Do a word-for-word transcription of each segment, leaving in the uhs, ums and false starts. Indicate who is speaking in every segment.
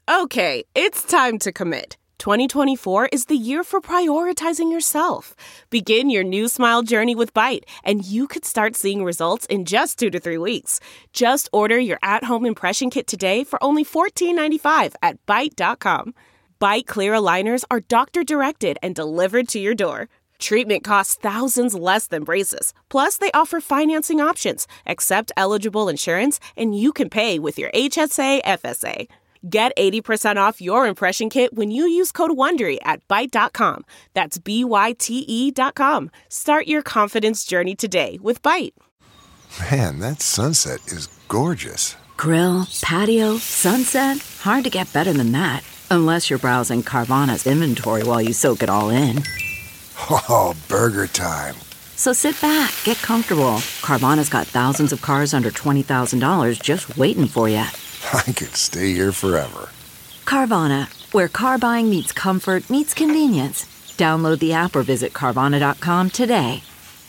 Speaker 1: Okay, it's time to commit. twenty twenty-four is the year for prioritizing yourself. Begin your new smile journey with Byte, and you could start seeing results in just two to three weeks. Just order your at-home impression kit today for only fourteen ninety-five at byte dot com. Byte Clear aligners are doctor-directed and delivered to your door. Treatment costs thousands less than braces. Plus, they offer financing options, accept eligible insurance, and you can pay with your H S A F S A. Get eighty percent off your impression kit when you use code WONDERY at byte dot com. That's B Y T E dot com. Start your confidence journey today with Byte.
Speaker 2: Man, that sunset is gorgeous.
Speaker 3: Grill, patio, sunset. Hard to get better than that. Unless you're browsing Carvana's inventory while you soak it all in.
Speaker 2: Oh, burger time.
Speaker 3: So sit back, get comfortable. Carvana's got thousands of cars under twenty thousand dollars just waiting for you.
Speaker 2: I could stay here forever.
Speaker 3: Carvana, where car buying meets comfort, meets convenience. Download the app or visit Carvana dot com today.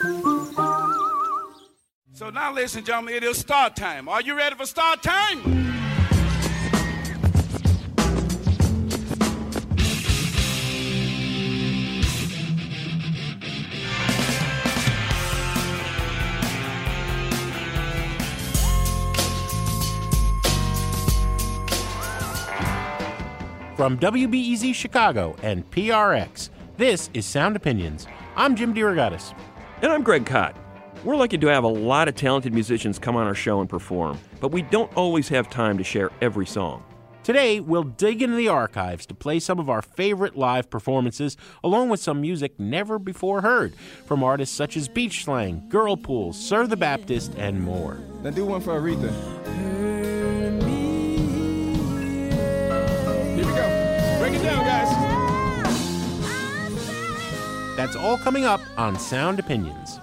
Speaker 4: So now, ladies and gentlemen, it is start time. Are you ready for start time?
Speaker 5: From W B E Z Chicago and P R X, this is Sound Opinions. I'm Jim DeRogatis.
Speaker 6: And I'm Greg Kot. We're lucky to have a lot of talented musicians come on our show and perform, but we don't always have time to share every song.
Speaker 5: Today, we'll dig into the archives to play some of our favorite live performances, along with some music never before heard from artists such as Beach Slang, Girlpool, Sir the Baptist, and more.
Speaker 7: Now do one for Aretha. Here we go. Break it down, guys.
Speaker 5: That's all coming up on Sound Opinions.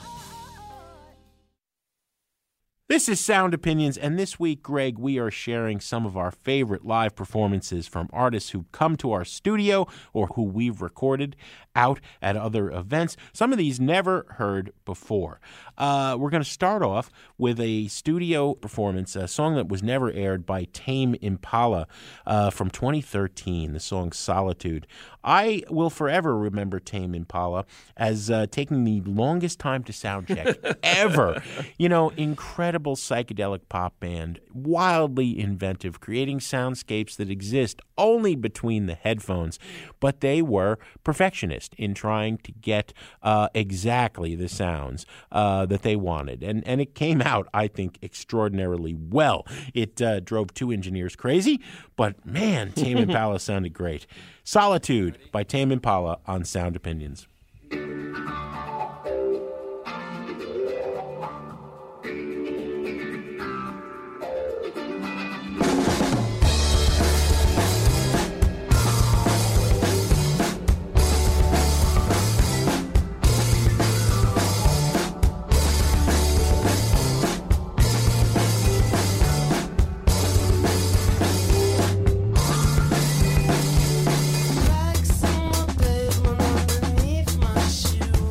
Speaker 5: This is Sound Opinions, and this week, Greg, we are sharing some of our favorite live performances from artists who come to our studio or who we've recorded out at other events. Some of these never heard before. Uh, we're going to start off with a studio performance, a song that was never aired by Tame Impala uh, from twenty thirteen, the song Solitude. I will forever remember Tame Impala as uh, taking the longest time to sound check ever. You know, incredible psychedelic pop band, wildly inventive, creating soundscapes that exist only between the headphones, but they were perfectionists in trying to get uh, exactly the sounds uh, that they wanted. And and it came out, I think, extraordinarily well. It uh, drove two engineers crazy, but man, Tame Impala sounded great. Solitude by Tame Impala on Sound Opinions.
Speaker 8: Like someone played one underneath my shoe.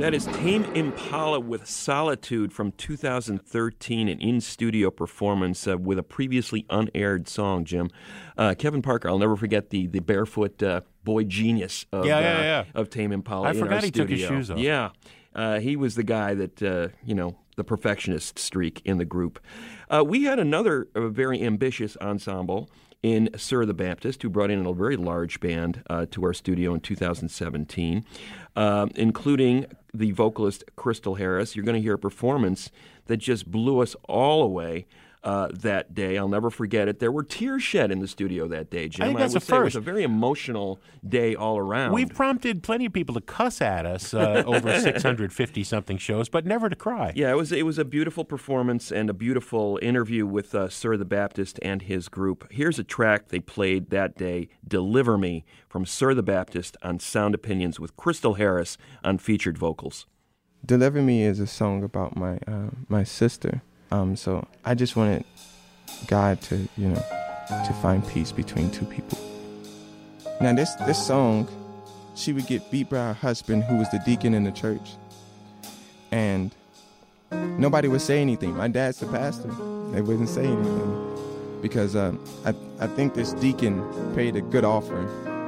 Speaker 6: That is Tame Impala with Solitude from two thousand thirteen, an in-studio performance uh, with a previously unaired song, Jim. Uh, Kevin Parker, I'll never forget the the barefoot uh, boy genius of,
Speaker 5: yeah, yeah,
Speaker 6: uh,
Speaker 5: yeah.
Speaker 6: of Tame Impala
Speaker 5: I
Speaker 6: in
Speaker 5: forgot
Speaker 6: our
Speaker 5: he
Speaker 6: studio.
Speaker 5: took his shoes off.
Speaker 6: Yeah. Uh, he was the guy that, uh, you know, the perfectionist streak in the group. Uh, we had another uh, very ambitious ensemble in Sir the Baptist, who brought in a very large band uh, to our studio in two thousand seventeen, uh, including the vocalist Crystal Harris. You're going to hear a performance that just blew us all away uh, that day. I'll never forget it. There were tears shed in the studio that day, Jim.
Speaker 5: I think that's
Speaker 6: would
Speaker 5: a
Speaker 6: say it was
Speaker 5: first.
Speaker 6: a very emotional day all around.
Speaker 5: We've prompted plenty of people to cuss at us uh, over six hundred fifty-something shows, but never to cry.
Speaker 6: Yeah, it was it was a beautiful performance and a beautiful interview with uh, Sir the Baptist and his group. Here's a track they played that day, Deliver Me, from Sir the Baptist on Sound Opinions with Crystal Harris on featured vocals.
Speaker 8: Deliver Me is a song about my uh, my sister. Um, so I just wanted God to, you know, to find peace between two people. Now this this song, she would get beat by her husband, who was the deacon in the church, and nobody would say anything. My dad's the pastor; they wouldn't say anything because uh, I I think this deacon paid a good offering.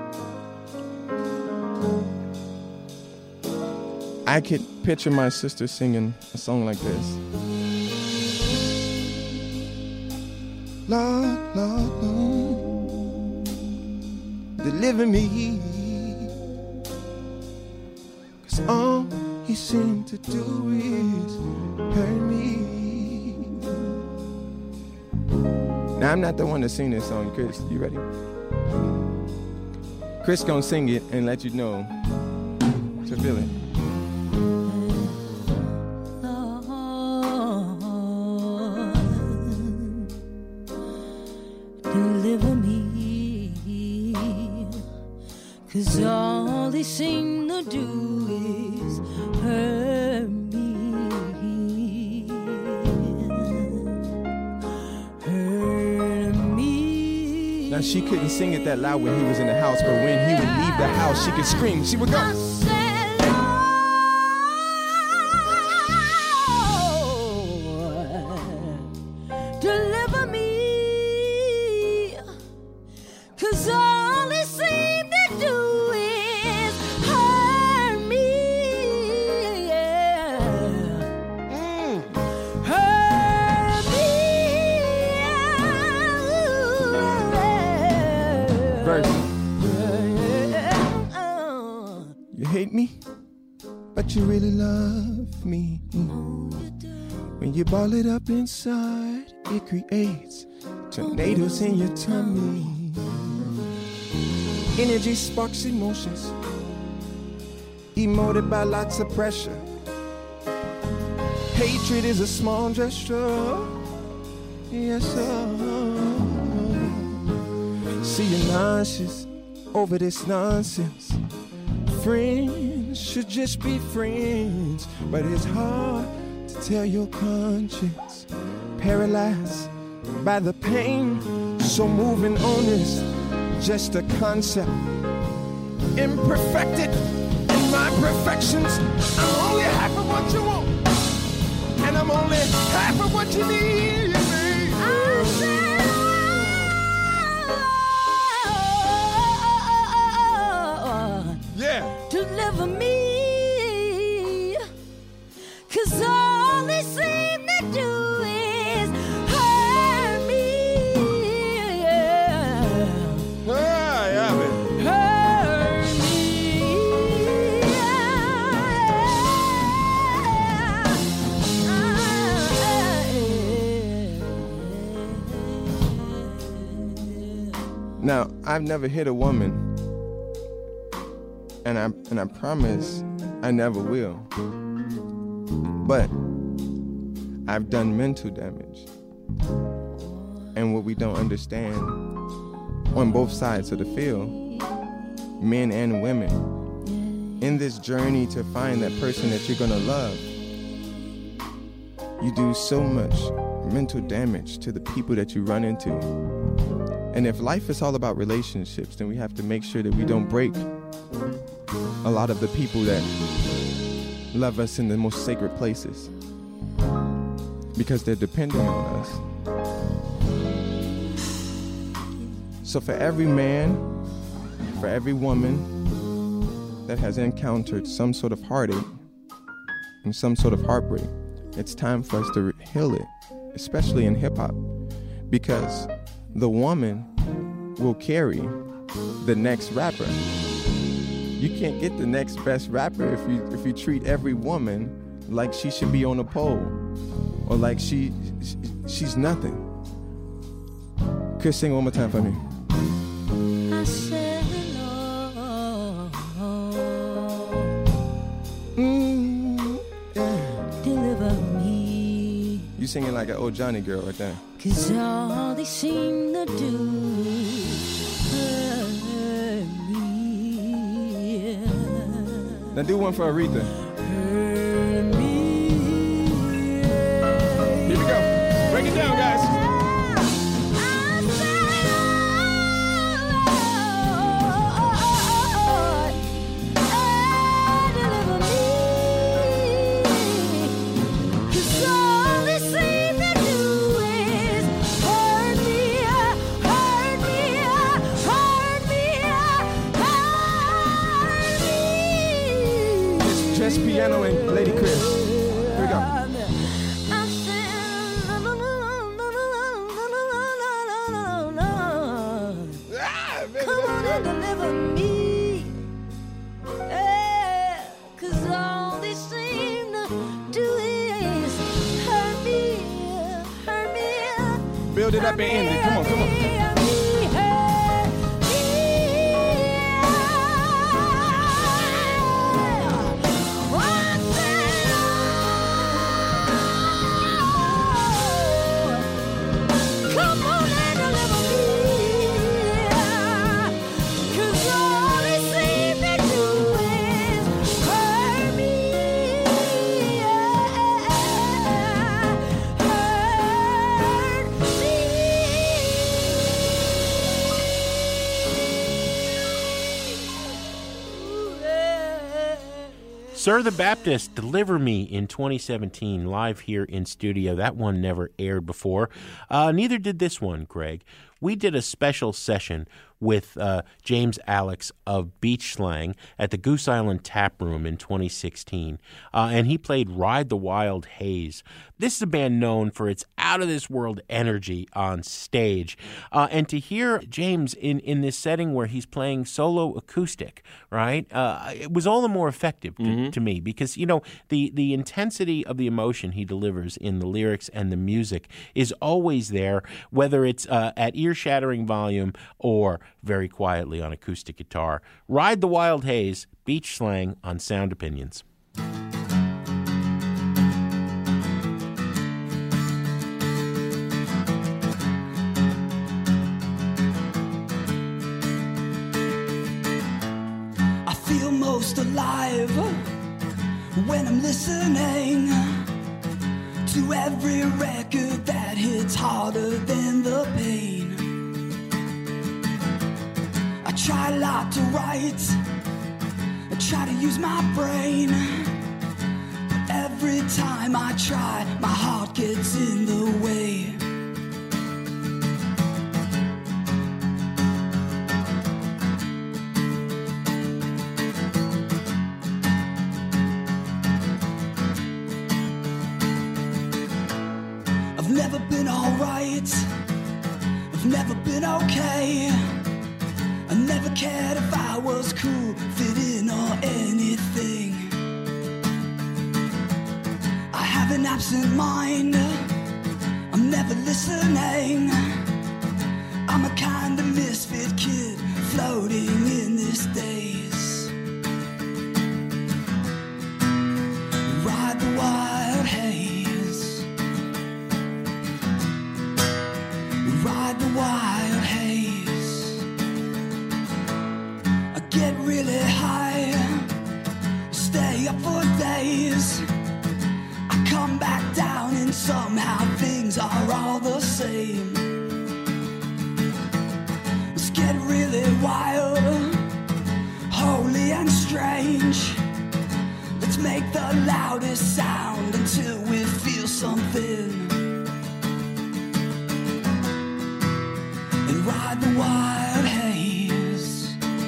Speaker 8: I could picture my sister singing a song like this. Lord, Lord, Lord, deliver me, 'cause all he seemed to do is hurt me. Now, I'm not the one to sing this song, Chris. You ready? Chris gonna sing it and let you know to feel it.
Speaker 9: Deliver me, 'cause all they seem to do is hurt me, hurt me.
Speaker 8: Now, she couldn't sing it that loud when he was in the house, but when he would leave the house, she could scream. She would go.
Speaker 9: Deliver me, 'cause all they seem to do is hurt me, yeah. Mm. Hurt me, yeah.
Speaker 8: Verse. You hate me, but you really love me. When you ball it up inside, it creates tornadoes in your tummy. Energy sparks emotions, emoted by lots of pressure. Hatred is a small gesture, yes sir. See, you're nauseous over this nonsense. Friends should just be friends, but it's hard to tell your conscience. Paralyzed by the pain, so moving on is just a concept. Imperfected in my perfections. I'm only half of what you want, and I'm only half of what you need.
Speaker 9: I said, oh,
Speaker 8: yeah.
Speaker 9: Deliver me, 'cause all they seem to do is hurt me, yeah.
Speaker 8: Ah, yeah, man.
Speaker 9: Hurt me, yeah.
Speaker 8: Now, I've never hit a woman, and I and I promise I never will. But I've done mental damage. And what we don't understand on both sides of the field, men and women, in this journey to find that person that you're gonna love, you do so much mental damage to the people that you run into. And if life is all about relationships, then we have to make sure that we don't break a lot of the people that love us in the most sacred places because they're dependent on us. So for every man, for every woman that has encountered some sort of heartache and some sort of heartbreak, it's time for us to heal it, especially in hip-hop, because the woman will carry the next rapper. You can't get the next best rapper if you if you treat every woman like she should be on a pole or like she, she she's nothing. Chris, sing one more time for me.
Speaker 9: I said, Lord,
Speaker 8: Mm, yeah.
Speaker 9: deliver me.
Speaker 8: You singing like an old Johnny girl right there.
Speaker 9: 'Cause all they seem to do is hurt me.
Speaker 8: Now do one for Aretha.
Speaker 9: Hurt me.
Speaker 7: Here we go. Break it down, guys.
Speaker 8: Just piano and Lady Chris. Here we go.
Speaker 9: I said, no, no, no, no, no, no, no, no, no.
Speaker 8: Ah, baby,
Speaker 9: Come on and deliver me. Yeah, 'cause all they seem to do is hurt me, hurt me.
Speaker 8: Build it up and end it. Come on, come on.
Speaker 5: Sir the Baptist, Deliver Me in twenty seventeen, live here in studio. That one never aired before. Uh, neither did this one, Greg. We did a special session with uh, James Alex of Beach Slang at the Goose Island Tap Room in twenty sixteen, uh, and he played Ride the Wild Haze. This is a band known for its out-of-this-world energy on stage, uh, and to hear James in, in this setting where he's playing solo acoustic, right, uh, it was all the more effective to, mm-hmm. to me because, you know, the, the intensity of the emotion he delivers in the lyrics and the music is always there, whether it's uh, at ear-shattering volume or very quietly on acoustic guitar. Ride the Wild Haze, Beach Slang on Sound Opinions.
Speaker 10: I feel most alive when I'm listening to every record that hits harder than the pain. I try a lot to write, I try to use my brain, but every time I try, my heart gets in the way. I've never been alright, I've never been okay. I never cared if I was cool, fit in or anything. I have an absent mind, I'm never listening. I'm a kind of misfit kid floating in this daze. Ride the wild haze, ride the wild haze. I get really high, stay up for days. I come back down and somehow things are all the same. Let's get really wild, holy and strange. Let's make the loudest sound until we feel something. And ride the wild haze.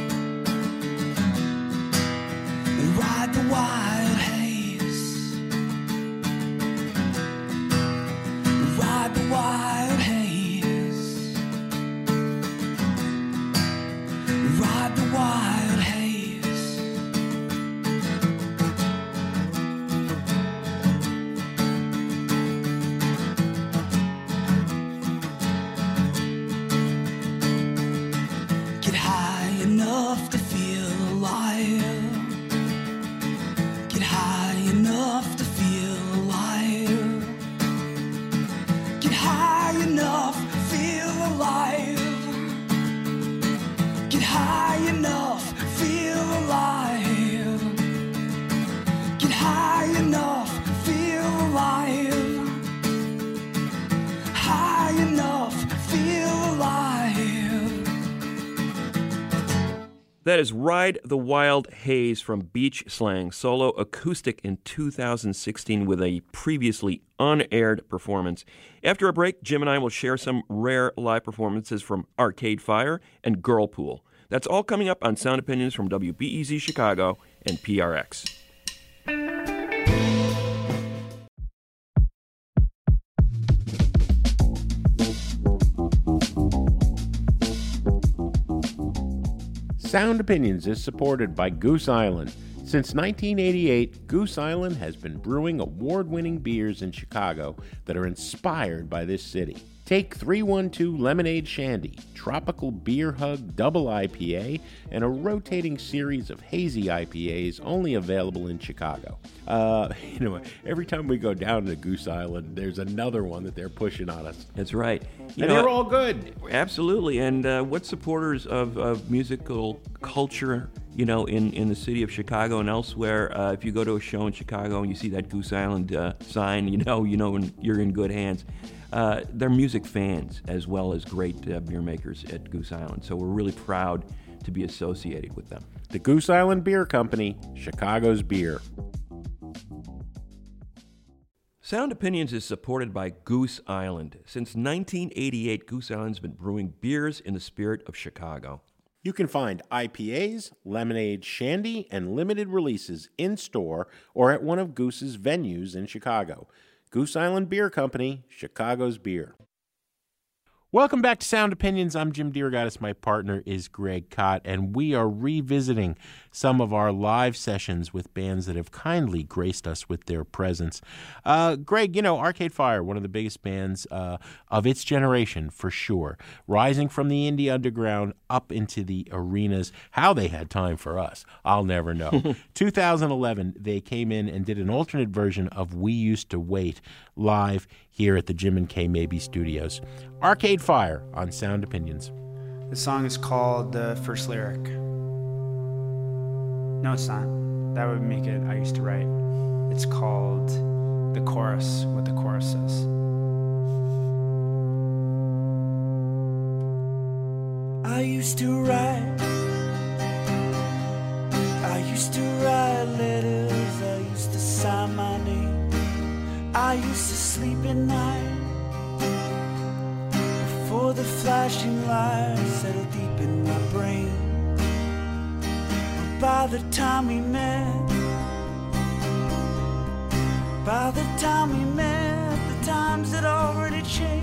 Speaker 10: And ride the wild haze. And ride the wild haze. And ride the wild haze. Get high enough to feel alive. Get high enough to feel alive. Get high enough, feel alive. Get high enough, feel alive. Get high enough, feel alive. High enough, feel alive.
Speaker 6: That is Ride the Wild Haze from Beach Slang, solo acoustic in two thousand sixteen with a previously unaired performance. After a break, Jim and I will share some rare live performances from Arcade Fire and Girlpool. That's all coming up on Sound Opinions from W B E Z Chicago and P R X.
Speaker 5: Sound Opinions is supported by Goose Island. Since nineteen eighty-eight, Goose Island has been brewing award-winning beers in Chicago that are inspired by this city. Take three one two Lemonade Shandy, Tropical Beer Hug Double I P A, and a rotating series of hazy I P As only available in Chicago. Uh, you know, every time we go down to Goose Island, there's another one that they're pushing on us.
Speaker 6: That's right. You
Speaker 5: and
Speaker 6: know,
Speaker 5: they're all good.
Speaker 6: Absolutely. And uh, what supporters of, of musical culture, you know, in, in the city of Chicago and elsewhere, uh, if you go to a show in Chicago and you see that Goose Island uh, sign, you know, you know you're in good hands. Uh, they're music fans as well as great uh, beer makers at Goose Island. So we're really proud to be associated with them.
Speaker 5: The Goose Island Beer Company, Chicago's beer.
Speaker 6: Sound Opinions is supported by Goose Island. Since nineteen eighty-eight, Goose Island's been brewing beers in the spirit of Chicago.
Speaker 5: You can find I P As, lemonade, shandy, and limited releases in-store or at one of Goose's venues in Chicago. Goose Island Beer Company, Chicago's beer. Welcome back to Sound Opinions. I'm Jim DeRogatis. My partner is Greg Kot, and we are revisiting some of our live sessions with bands that have kindly graced us with their presence. Uh, Greg, you know, Arcade Fire, one of the biggest bands uh, of its generation, for sure. Rising from the indie underground up into the arenas. How they had time for us, I'll never know. two thousand eleven, they came in and did an alternate version of We Used to Wait live here at the Jim and Kay Mabie Studios. Arcade Fire on Sound Opinions.
Speaker 11: The song is called The First Lyric. No, it's not. That would make it I Used to Write. It's called The Chorus, what the chorus says.
Speaker 10: I used to write. I used to write letters. I used to sign my name. I used to sleep at night before the flashing lights settled deep in my brain. But by the time we met, by the time we met, the times had already changed.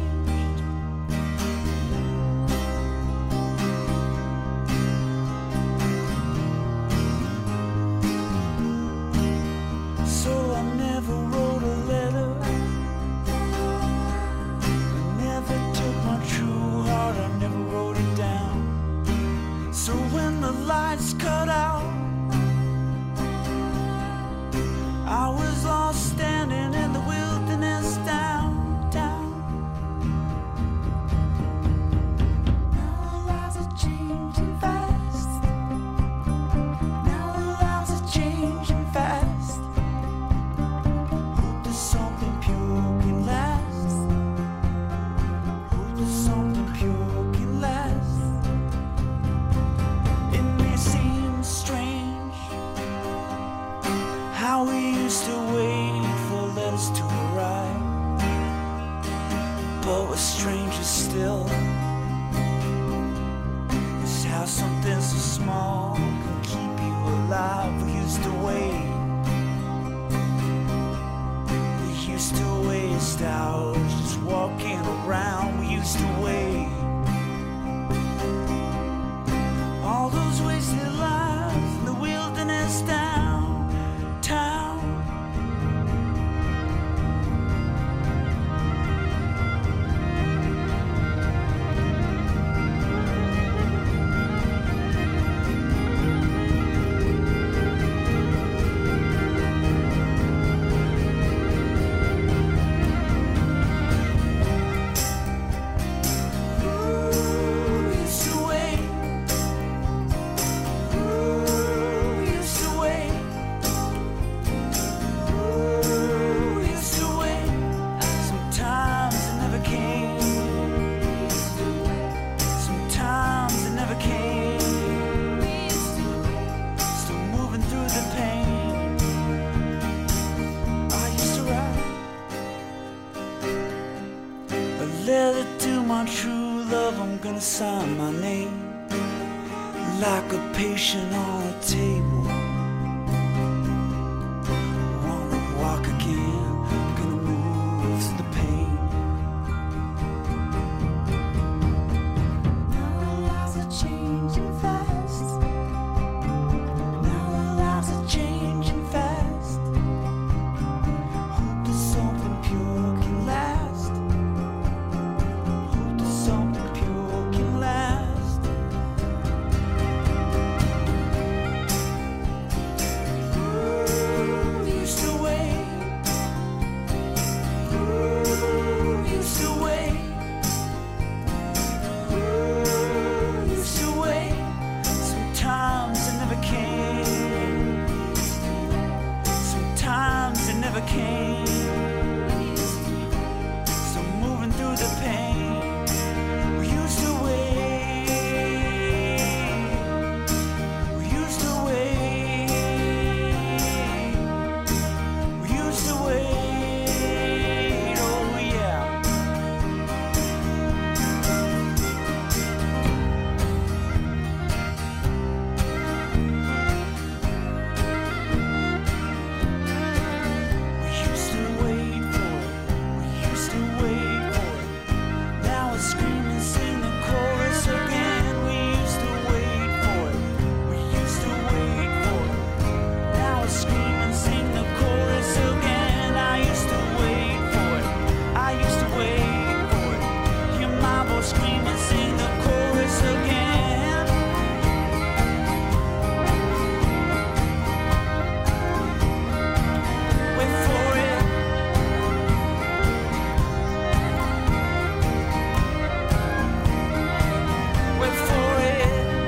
Speaker 10: So I never wrote a letter. I never took my true heart, I never wrote it down. So when the lights cut out, I was lost standing in the wilderness. we're strangers still. It's how something so small can keep you alive. We used to wait. We used to waste hours just walking around. We used to wait. All those wasted lives in the wilderness downtown. Sign my name like a patient on a table. Wanna walk again, gonna move through the pain. Now the lives are changing fast. Now the lives are changing fast. Hope that something pure can last. Hope that something pure can last. Ooh, used to wait. Ooh, used to wait. Ooh, used to wait. Sometimes it never came. Sometimes it never came. So moving through the pain. We used to wait. We used to wait. We used to wait. Oh yeah. We used to wait for it. We used to wait for it. Now it's screaming, sing the chorus again. We used to wait for it. We used to wait for it. Now it's screaming, sing the chorus again. I used to wait for it. I used to wait for it. Hear my voice screaming, sing the chorus again. Wait for it. Wait for it.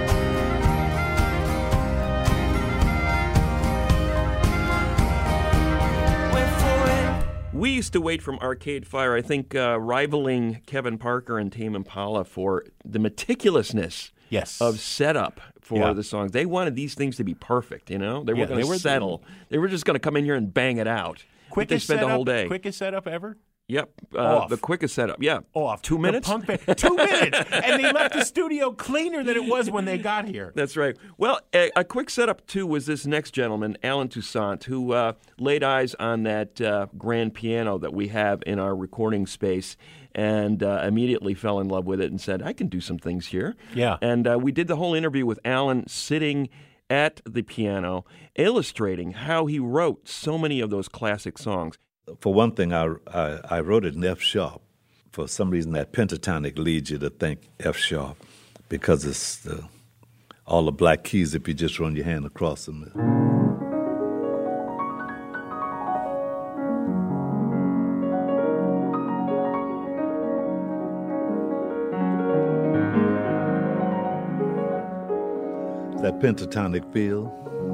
Speaker 10: Wait for it.
Speaker 6: We used to wait from Arcade Fire, I think, uh, rivaling Kevin Parker and Tame Impala for the meticulousness
Speaker 5: Yes.
Speaker 6: of setup for
Speaker 5: Yeah.
Speaker 6: the songs. They wanted these things to be perfect, you know? They
Speaker 5: Yeah,
Speaker 6: weren't going
Speaker 5: they
Speaker 6: to
Speaker 5: were-
Speaker 6: settle. They were just going to come in here and bang it out. But they
Speaker 5: Quickest
Speaker 6: spent
Speaker 5: setup,
Speaker 6: the whole day.
Speaker 5: Quickest setup ever?
Speaker 6: Yep. Uh,
Speaker 5: Off.
Speaker 6: the quickest setup. Yeah.
Speaker 5: Off.
Speaker 6: Two
Speaker 5: The
Speaker 6: minutes?
Speaker 5: punk band- Two minutes. And they left the studio cleaner than it was when they got here.
Speaker 6: That's right. Well, a, a quick setup, too, was this next gentleman, Alan Toussaint, who uh, laid eyes on that uh, grand piano that we have in our recording space and uh, immediately fell in love with it and said, I can do some things here.
Speaker 5: Yeah.
Speaker 6: And uh, we did the whole interview with Alan sitting at the piano, illustrating how he wrote so many of those classic songs.
Speaker 12: For one thing, I, I, I wrote it in F sharp. For some reason, that pentatonic leads you to think F sharp because it's the, all the black keys if you just run your hand across them. That pentatonic feel.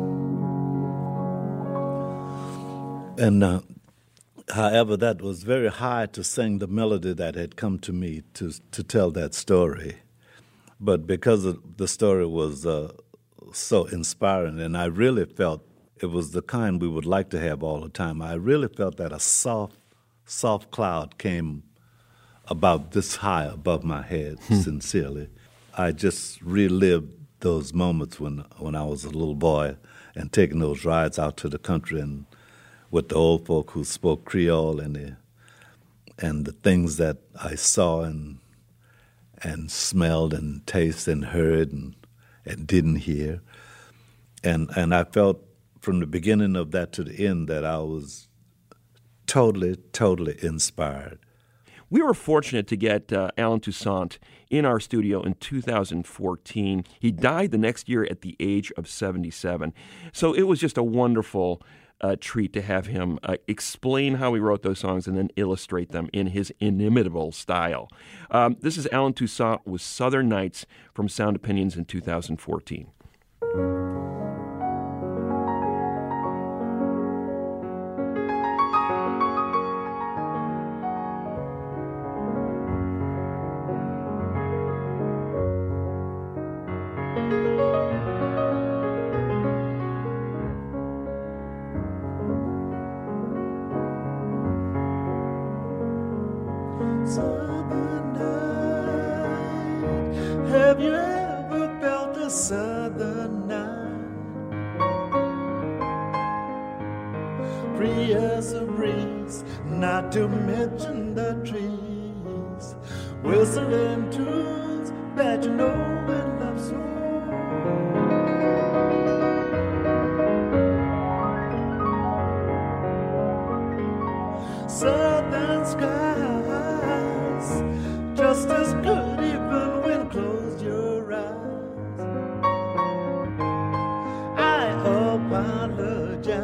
Speaker 12: And uh, however, that was very hard to sing the melody that had come to me to to tell that story. But because of the story was uh, so inspiring, and I really felt it was the kind we would like to have all the time, I really felt that a soft, soft cloud came about this high above my head, sincerely. I just relived those moments when when I was a little boy and taking those rides out to the country and with the old folk who spoke Creole and the and the things that I saw and and smelled and tasted and heard and, and didn't hear. And and I felt from the beginning of that to the end that I was totally, totally inspired.
Speaker 6: We were fortunate to get uh, Allen Toussaint in our studio in two thousand fourteen. He died the next year at the age of seventy-seven. So it was just a wonderful uh, treat to have him uh, explain how he wrote those songs and then illustrate them in his inimitable style. Um, this is Allen Toussaint with Southern Nights from Sound Opinions in two thousand fourteen.
Speaker 13: Southern night, have you ever felt a southern night? Free as a breeze, not to mention the trees, whistling tunes that you know and love so. Southern skies, just as good even when close your eyes. I apologize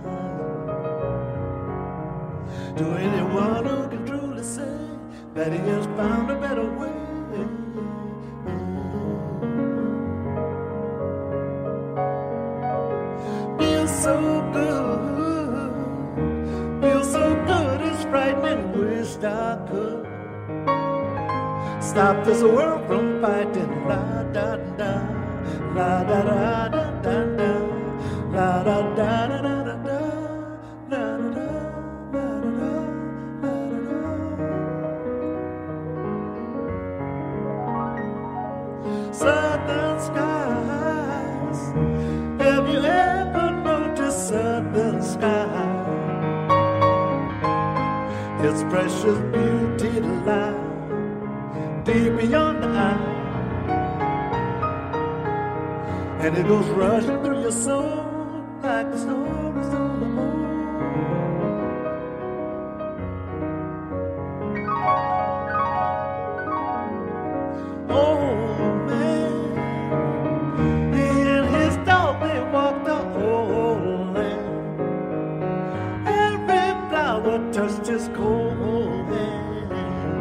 Speaker 13: to anyone who can truly say that he has found a better way. Feels so good, feels so good, it's frightening, wished I could stop this world from fighting. La da da, la da da da da da, la da da da da da da, la da da, la da da, la da da. Southern skies, have you ever noticed southern sky? Its precious beauty lies deep beyond the eye, and it goes rushing through your soul like the stories on the moon. Oh man, he and his dog, they walked the whole land. Every flower touched his cold hand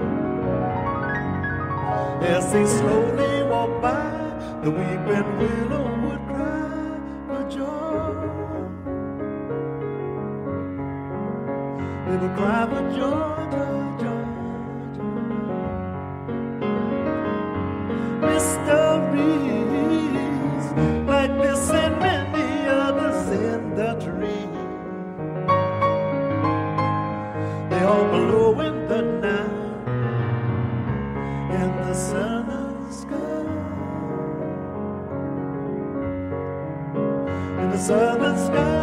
Speaker 13: as they slowly walk by. The weeping willow would cry for joy. They would cry for joy, joy, joy, joy. Mysteries like this and many others in the tree, they all blow in the night in the southern sky. In the southern sky.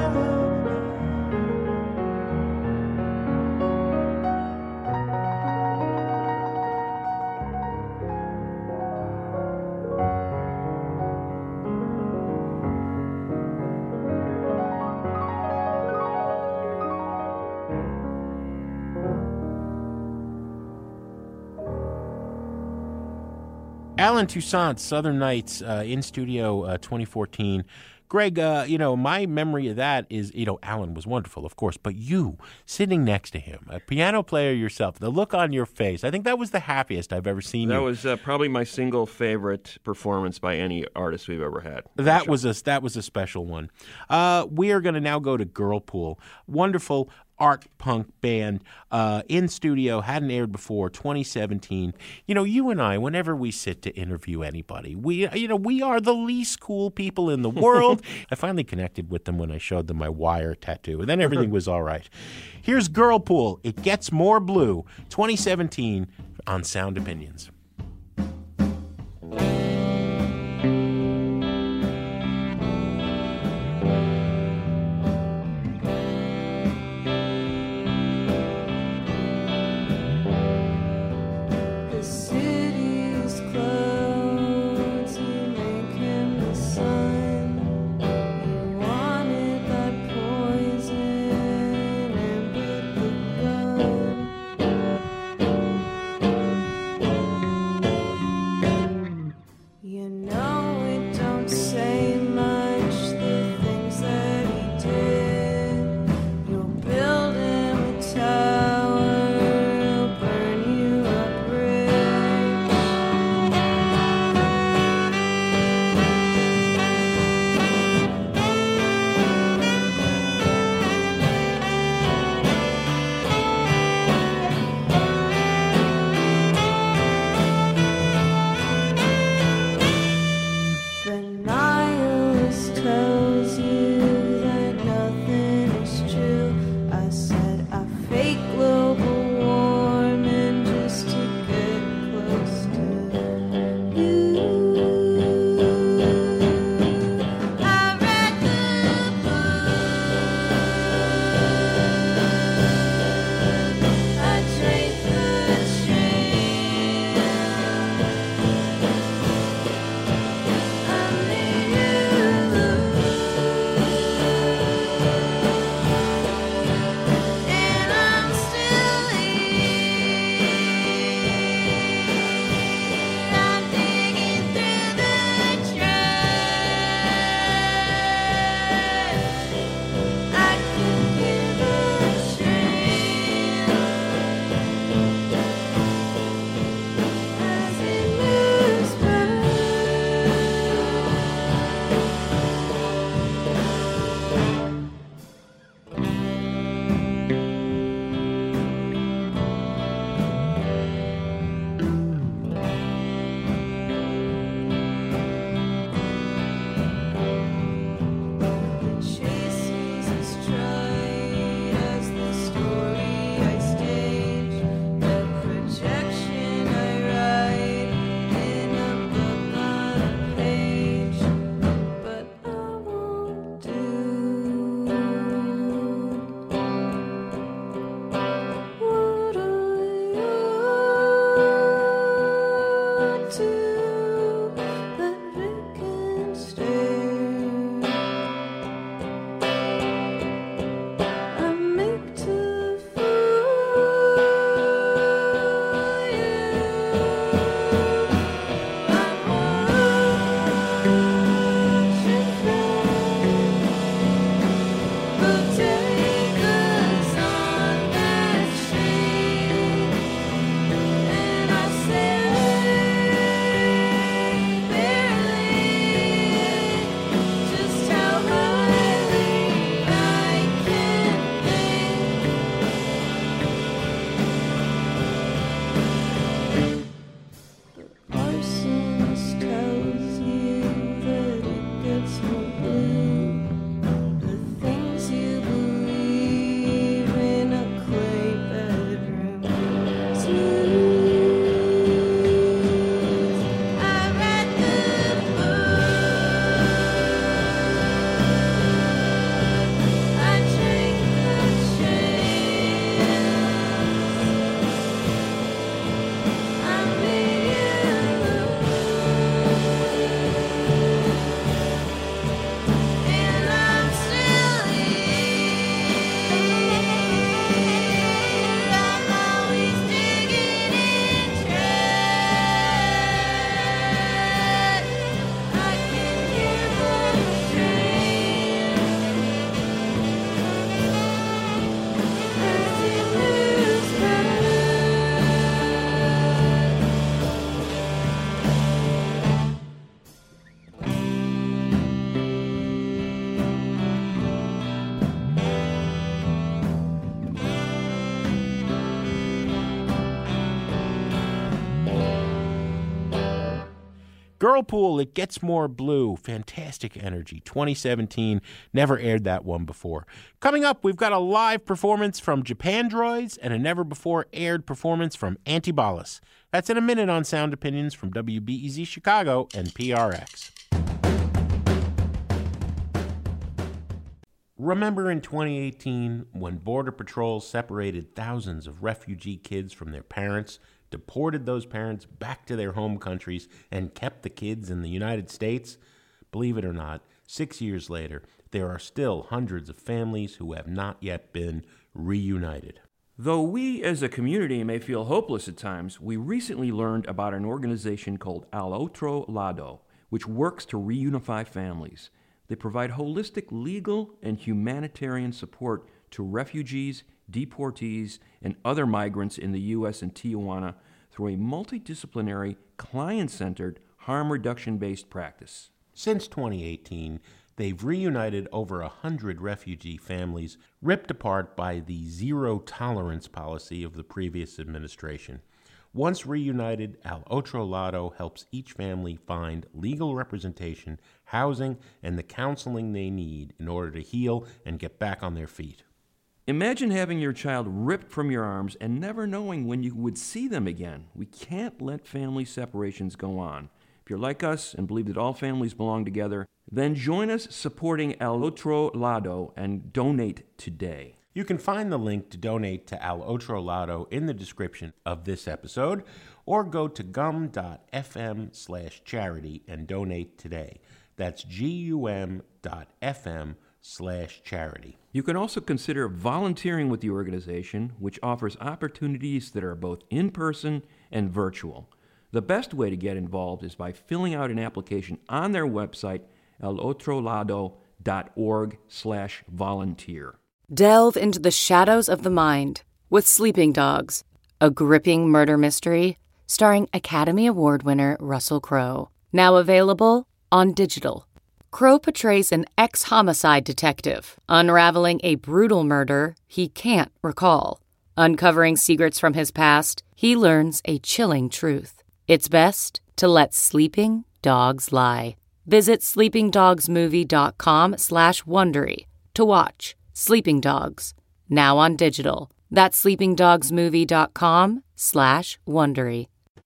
Speaker 5: Allen Toussaint, Southern Nights, uh, in studio, uh, twenty fourteen. Greg, uh, you know, my memory of that is, you know, Allen was wonderful, of course, but you sitting next to him, a piano player yourself, the look on your face, I think that was the happiest I've ever seen
Speaker 6: that
Speaker 5: you.
Speaker 6: That was uh, probably my single favorite performance by any artist we've ever had.
Speaker 5: That was a that was a special one. Uh, we are going to now go to Girl Pool. Wonderful. art punk band uh, in studio, hadn't aired before, twenty seventeen. You know, you and I, whenever we sit to interview anybody, we, you know, we are the least cool people in the world. I finally connected with them when I showed them my wire tattoo, and then everything was all right. Here's Girlpool, It Gets More Blue, twenty seventeen on Sound Opinions.
Speaker 9: You know
Speaker 5: Girlpool, It Gets More Blue. Fantastic energy. twenty seventeen. Never aired that one before. Coming up, we've got a live performance from Japandroids and a never-before-aired performance from Antibalas. That's in a minute on Sound Opinions from W B E Z Chicago and P R X. Remember in twenty eighteen when Border Patrol separated thousands of refugee kids from their parents, deported those parents back to their home countries, and kept the kids in the United States? Believe it or not, six years later, there are still hundreds of families who have not yet been reunited.
Speaker 6: Though we as a community may feel hopeless at times, we recently learned about an organization called Al Otro Lado, which works to reunify families. They provide holistic legal and humanitarian support to refugees, deportees, and other migrants in the U S and Tijuana through a multidisciplinary, client-centered, harm reduction-based practice.
Speaker 5: Since twenty eighteen, they've reunited over a hundred refugee families ripped apart by the zero-tolerance policy of the previous administration. Once reunited, Al Otro Lado helps each family find legal representation, housing, and the counseling they need in order to heal and get back on their feet.
Speaker 6: Imagine having your child ripped from your arms and never knowing when you would see them again. We can't let family separations go on. If you're like us and believe that all families belong together, then join us supporting Al Otro Lado and donate today.
Speaker 5: You can find the link to donate to Al Otro Lado in the description of this episode, or go to gum.fm slash charity and donate today. That's gum.fm slash charity.
Speaker 6: You can also consider volunteering with the organization, which offers opportunities that are both in-person and virtual. The best way to get involved is by filling out an application on their website, alotrolado.org slash volunteer.
Speaker 14: Delve into the shadows of the mind with Sleeping Dogs, a gripping murder mystery starring Academy Award winner Russell Crowe. Now available on digital. Crowe portrays an ex-homicide detective unraveling a brutal murder he can't recall. Uncovering secrets from his past, he learns a chilling truth. It's best to let sleeping dogs lie. Visit sleepingdogsmovie.com slash Wondery to watch Sleeping Dogs, now on digital. That's sleepingdogsmovie.com slash Wondery.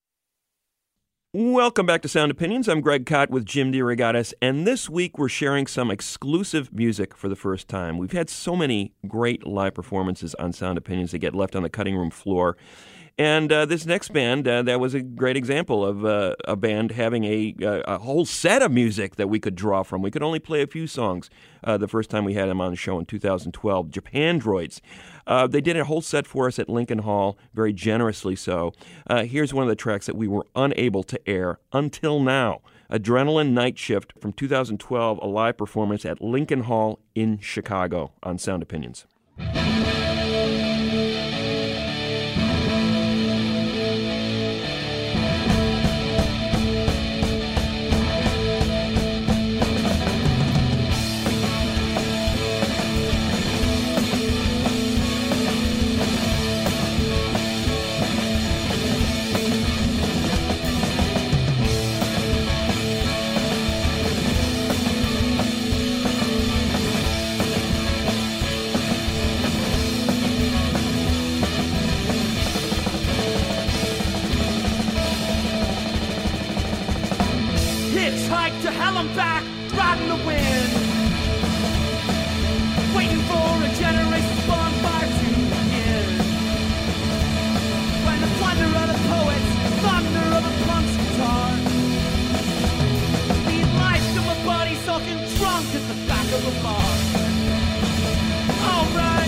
Speaker 6: Welcome back to Sound Opinions. I'm Greg Kot with Jim DeRogatis, and this week we're sharing some exclusive music for the first time. We've had so many great live performances on Sound Opinions that get left on the cutting room floor. And uh, this next band, uh, that was a great example of uh, a band having a, a whole set of music that we could draw from. We could only play a few songs uh, the first time we had them on the show in two thousand twelve. Japandroids. Uh, they did a whole set for us at Lincoln Hall, very generously so. Uh, here's one of the tracks that we were unable to air until now. Adrenaline Night Shift from two thousand twelve, a live performance at Lincoln Hall in Chicago on Sound Opinions.
Speaker 13: Hitchhike to hell and back, riding the wind, waiting for a generation's bonfire to begin. When the plunder of the poets, thunder of a punk's guitar, the life of a body sulking drunk at the back of a bar. Alright.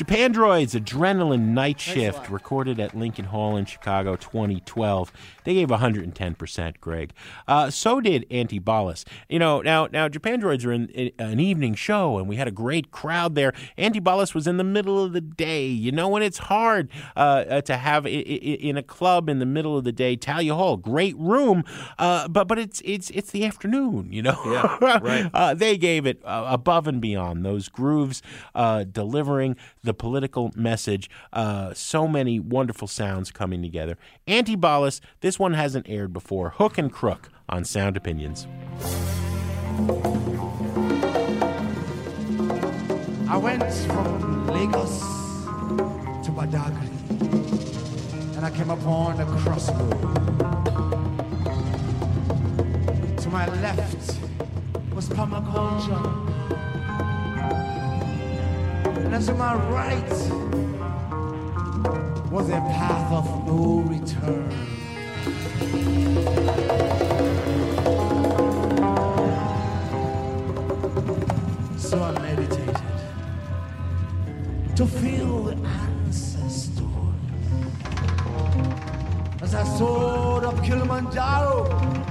Speaker 5: Japandroids, Adrenaline Night Shift, recorded at Lincoln Hall in Chicago, twenty twelve. They gave one hundred ten percent, Greg. Uh, so did Antibalas. You know, now now Japandroids are in, in an evening show, and we had a great crowd there. Antibalas was in the middle of the day. You know, when it's hard uh, uh, to have I- I- in a club in the middle of the day, Talia Hall, great room, uh, but but it's it's it's the afternoon. You know,
Speaker 6: yeah, right.
Speaker 5: uh, they gave it uh, above and beyond. Those grooves, uh, delivering the political message. Uh, so many wonderful sounds coming together. Antibalas, this one hasn't aired before. Hook and Crook on Sound Opinions.
Speaker 10: I went from Lagos to Badagry, and I came upon a crossroad. To my left was permaculture, and to my right was a path of no return. So I meditated to feel the answers stored. As I soared up Kilimanjaro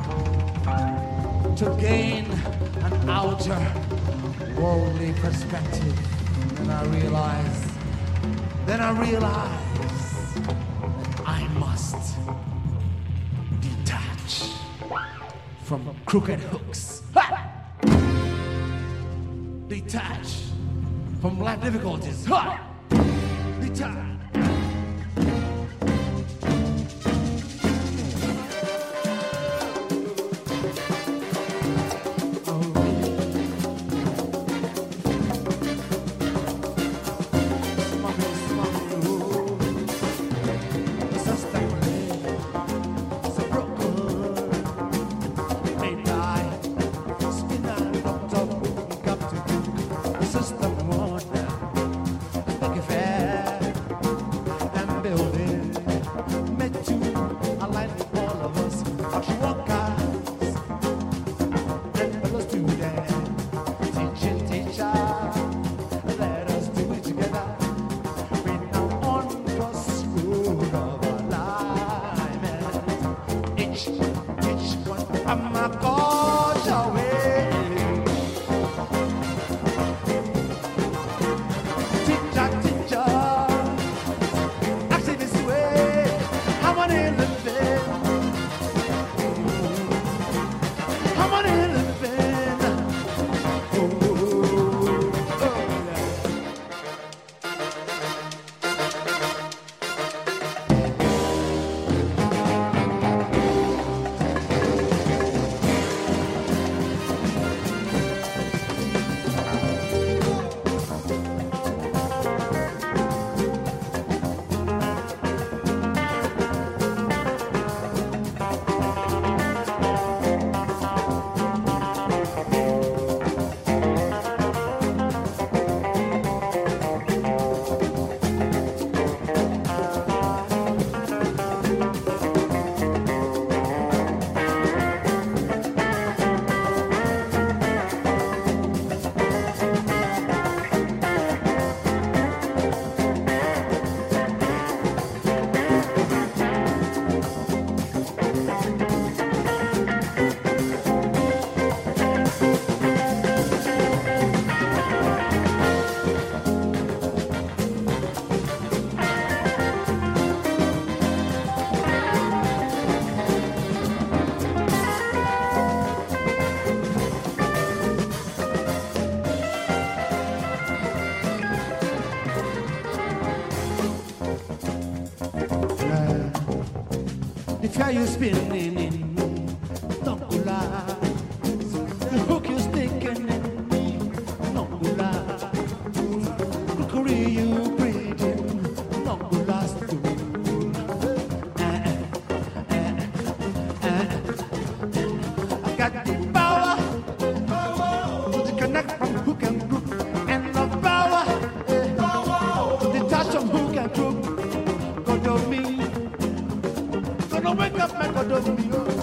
Speaker 10: to gain an outer worldly perspective. Then I realized, then I realized that I must detach from crooked hooks. Ha! Detach from life difficulties. Ha! Detach. How you spinning in Nongula? The hook you sticking in me, Nongula. Crookery you breeding, Nongula stew. I got the power to connect from hook and crook, and the power to detach from hook and crook. God of me. Gonna wake up, man, God of me, oh.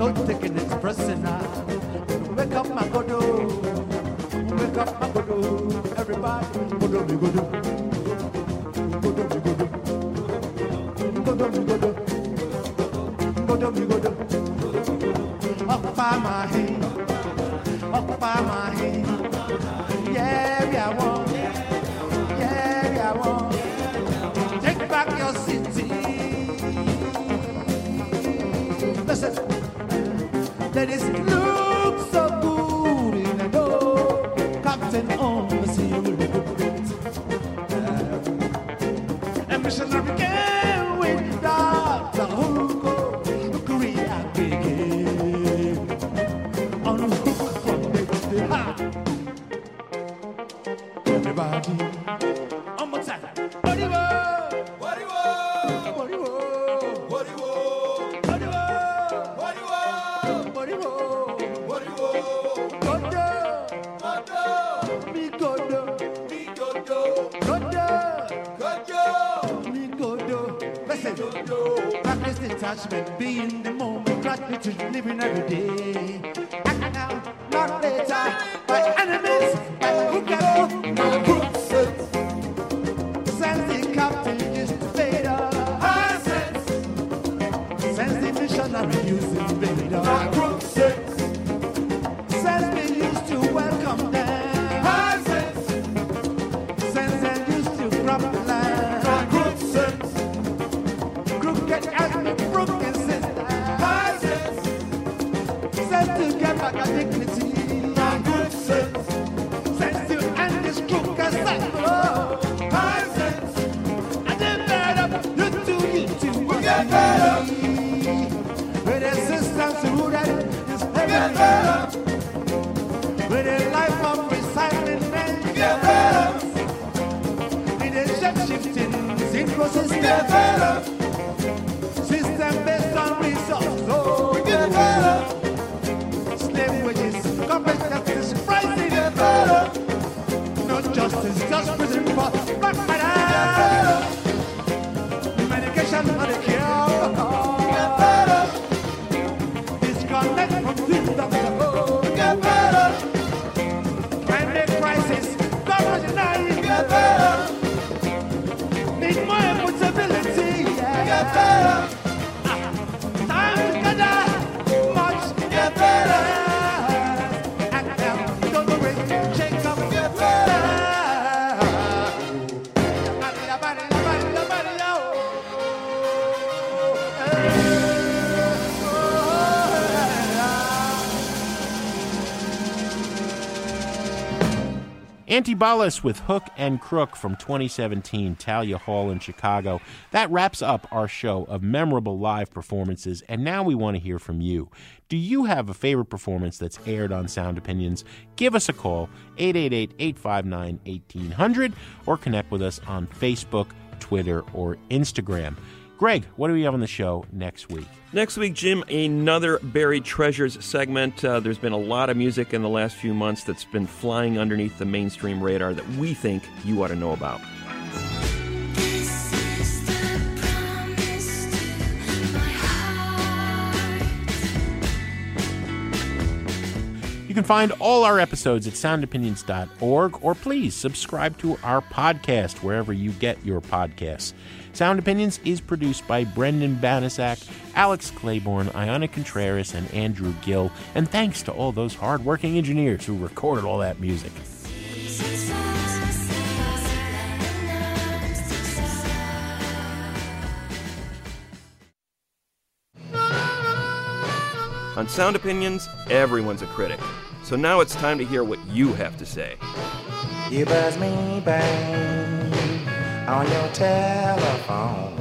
Speaker 13: people taking it personal. Wake up, my godo. Wake up, my godo. Everybody, godo me godo. Godo me godo. Godo me godo. Godo me godo. Up by my head. Up by my head. Yeah, yeah, I want. Yeah, yeah, I want. Take back your city. Listen, that is look so good in the door. Captain on the sea will be good. And missionary came with Doctor Hugo, Korea begin. On hook from the high. Everybody, one more time. What do you want? What do you want? What do you want? What do you want? Practice detachment, be in the moment, gratitude, living every day. Act now, not later, by enemies, who can put no crooks. Sends the captain just to Vader. High sense. Sends the missionary using Vader. No crooks. Sends me used to welcome them. High sense. Sends them used to crop the land. No crooks. Crooked as me broken sister. High sense. Sends to get back a dignity. No crooks. Sends to end this crooked cycle. High sense. And then better, you do, you do. We get better. With the systems rooted is heavenly. With a life of recycling men, we get better. With a shape shifting synchro system, get better. System based on resources, oh, we get better. Slave wages, corporate justice, pricing, get better. No justice, just prison for black matter. Medication, not a cure, get better. Disconnect from freedom, oh, get better. Climate crisis, government denied, get better. Need more accountability, yeah, get better. Ah, time together, much get better. Act now, don't worry, shake up, get better.
Speaker 5: Antibalas with Hook and Crook from twenty seventeen, Talia Hall in Chicago. That wraps up our show of memorable live performances, and now we want to hear from you. Do you have a favorite performance that's aired on Sound Opinions? Give us a call, eight eight eight, eight five nine, one eight zero zero, or connect with us on Facebook, Twitter, or Instagram. Greg, what do we have on the show next week?
Speaker 6: Next week, Jim, another Buried Treasures segment. Uh, there's been a lot of music in the last few months that's been flying underneath the mainstream radar that we think you ought to know about.
Speaker 5: You can find all our episodes at sound opinions dot org, or please subscribe to our podcast wherever you get your podcasts. Sound Opinions is produced by Brendan Banasak, Alex Claiborne, Iona Contreras, and Andrew Gill, and thanks to all those hard-working engineers who recorded all that music.
Speaker 6: On Sound Opinions, everyone's a critic. So now it's time to hear what you have to say.
Speaker 15: You buzz me, babe, on your telephone.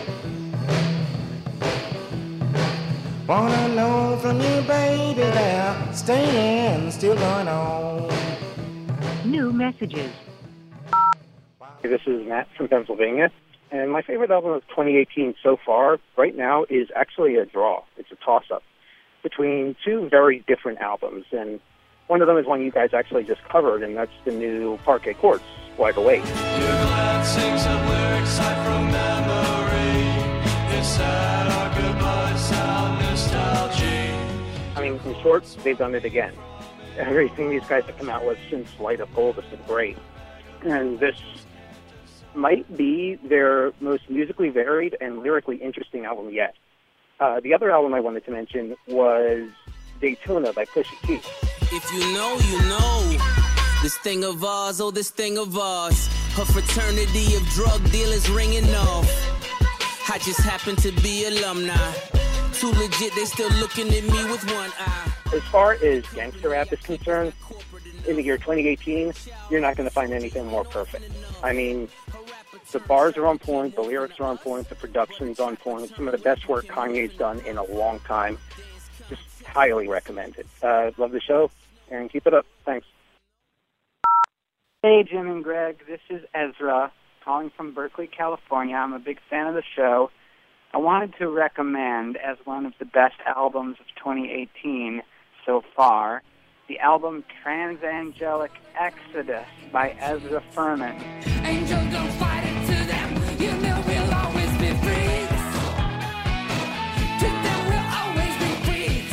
Speaker 15: Wanna know from you, baby, they're staying, still going on.
Speaker 16: New messages.
Speaker 17: This is Matt from Pennsylvania, and my favorite album of twenty eighteen so far, right now, is actually a draw. It's a toss-up between two very different albums, and one of them is one you guys actually just covered, and that's the new Parquet Courts, Wide Awake.
Speaker 18: Your glad sings of lyrics I from memory. It's sad our goodbyes sound nostalgia.
Speaker 17: mean, in short, they've done it again. Everything these guys have come out with since Light of Gold has been great. And this might be their most musically varied and lyrically interesting album yet. Uh, the other album I wanted to mention was Daytona by Pusha T.
Speaker 19: If you know, you know. This thing of ours, oh, this thing of ours. Her fraternity of drug dealers ringing off. I just happen to be alumni. Too legit, they still looking at me with one eye.
Speaker 17: As far as gangster rap is concerned, in the year twenty eighteen, you're not going to find anything more perfect. I mean, the bars are on point, the lyrics are on point, the production's on point. Some of the best work Kanye's done in a long time. Just highly recommend it. Uh, love the show, and keep it up. Thanks.
Speaker 20: Hey, Jim and Greg. This is Ezra, calling from Berkeley, California. I'm a big fan of the show. I wanted to recommend, as one of the best albums of twenty eighteen so far, the album Transangelic Exodus by Ezra Furman.
Speaker 9: Angels don't fight it to them. You know we'll always be free. To them we'll always be free.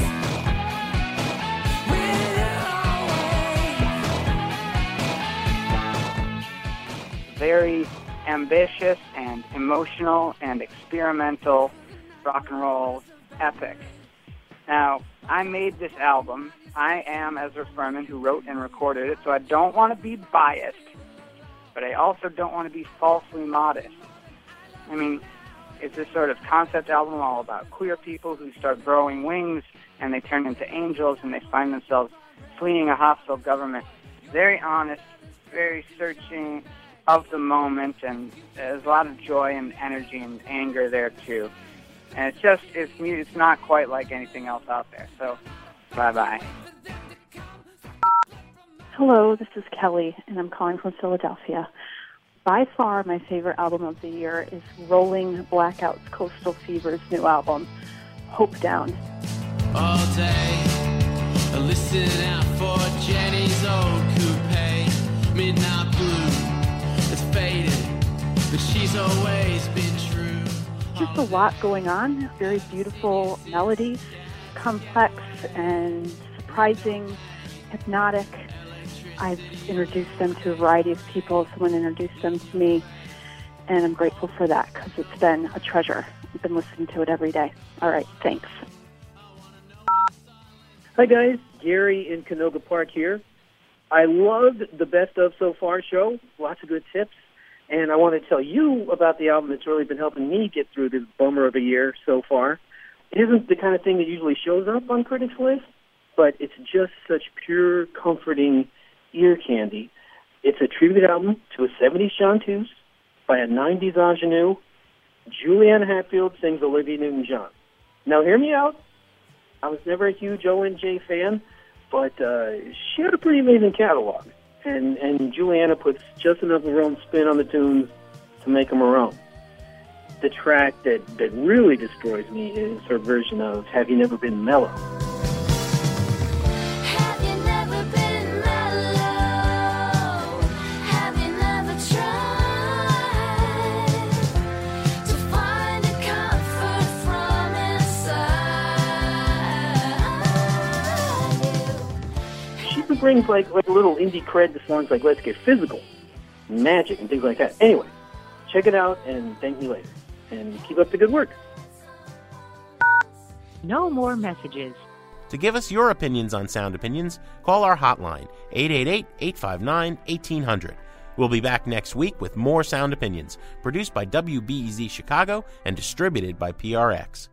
Speaker 9: We'll always.
Speaker 20: Very ambitious and emotional and experimental rock and roll epic. Now, I made this album. I am Ezra Furman, who wrote and recorded it, so I don't want to be biased, but I also don't want to be falsely modest. I mean, it's this sort of concept album all about queer people who start growing wings and they turn into angels and they find themselves fleeing a hostile government. Very honest, very searching of the moment, and there's a lot of joy and energy and anger there too. And it's just, it's, it's not quite like anything else out there. So, bye-bye.
Speaker 21: Hello, this is Kelly, and I'm calling from Philadelphia. By far, my favorite album of the year is Rolling Blackouts Coastal Fever's new album, Hope Down.
Speaker 19: All day, listen out for Jenny's old coupe, midnight blue. It's faded, but she's always been true.
Speaker 21: Just a lot going on, very beautiful melodies, complex and surprising, hypnotic. I've introduced them to a variety of people. Someone introduced them to me, and I'm grateful for that because it's been a treasure. I've been listening to it every day. All right, thanks.
Speaker 22: Hi, guys. Gary in Canoga Park here. I loved the Best of So Far show. Lots of good tips. And I want to tell you about the album that's really been helping me get through this bummer of a year so far. It isn't the kind of thing that usually shows up on critics' lists, but it's just such pure, comforting ear candy. It's a tribute album to a seventies chanteuse by a nineties ingenue. Julianne Hatfield sings Olivia Newton-John. Now, hear me out. I was never a huge O N J fan, but uh, she had a pretty amazing catalog. And, and Juliana puts just enough of her own spin on the tunes to make them her own. The track that, that really destroys me is her version of Have You Never Been Mellow?
Speaker 9: Have you never been mellow? Have you never tried to find a comfort from inside?
Speaker 22: She brings like, like a little indie cred to songs like Let's Get Physical, Magic, and things like that. Anyway, check it out and thank me later. And keep up the good work.
Speaker 16: No more messages.
Speaker 5: To give us your opinions on Sound Opinions, call our hotline, eight eight eight, eight five nine, one eight zero zero. We'll be back next week with more Sound Opinions, produced by W B E Z Chicago and distributed by P R X.